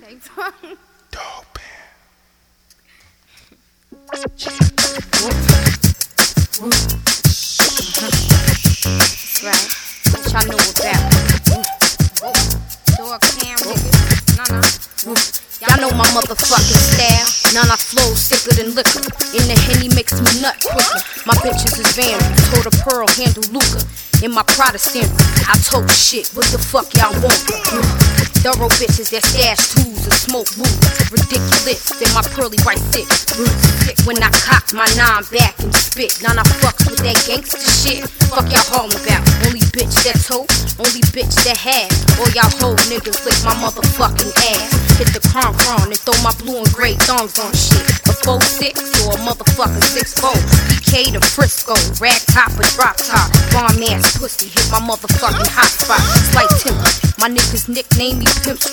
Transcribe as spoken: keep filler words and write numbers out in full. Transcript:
Okay, fine. Dope. That's right. What y'all know about? Dog cam, niggas. Nah, nah. Y'all know my motherfucking style. None I flow sicker than liquor. In the Henny makes me nut quicker. My bitches is vandals. Told a pearl, handle Luca. In my Protestant, I told shit. What the fuck y'all want? Thorough bitches that stash tools and smoke roots. Ridiculous in my pearly white thick. When I cock my nine back and spit. None I fucks with that gangster shit. Fuck y'all hauling about. Only bitch that tote, only bitch that had. All y'all hoe niggas lick my motherfucking ass. Hit the cron cron and throw my blue and gray thongs on shit. A four six or a motherfucking six four. B K to Frisco, rag top or drop top. Bomb ass pussy hit my motherfucking hot spot. It's like Timber. My niggas nickname me Pimp